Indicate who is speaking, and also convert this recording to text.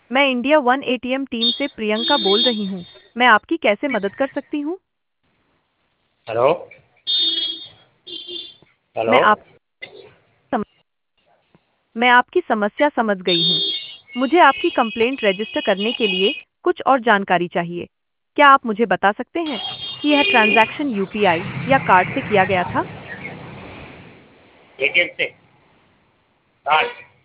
Speaker 1: मैं India one ATM team से प्रियंका बोल रही हूँ। मैं आपकी कैसे मदद कर सकती हूँ?
Speaker 2: हेलो। हेलो।
Speaker 1: मैं आप सम, मैं आपकी समस्या समझ गई हूँ। मुझे आपकी कंप्लेंट रजिस्टर करने के लिए कुछ और जानकारी चाहिए। क्या आप मुझे बता सकते हैं कि यह ट्रांजैक्शन यूपीआई या कार्ड से किया गया था?
Speaker 2: एटीएम से कार्ड।